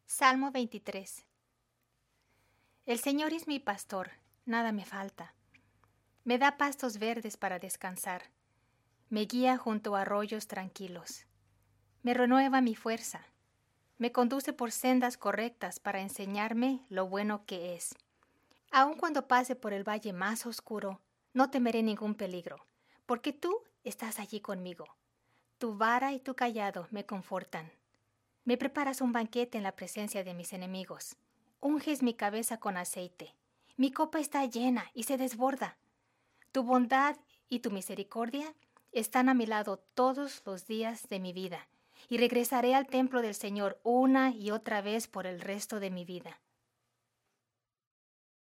Salmo 23. El Señor es mi pastor, nada me falta. Me da pastos verdes para descansar. Me guía junto a arroyos tranquilos. Me renueva mi fuerza. Me conduce por sendas correctas para enseñarme lo bueno que es. Aun cuando pase por el valle más oscuro, no temeré ningún peligro, porque tú estás allí conmigo. Tu vara y tu cayado me confortan. Me preparas un banquete en la presencia de mis enemigos. Unges mi cabeza con aceite. Mi copa está llena y se desborda. Tu bondad y tu misericordia están a mi lado todos los días de mi vida, y regresaré al templo del Señor una y otra vez por el resto de mi vida.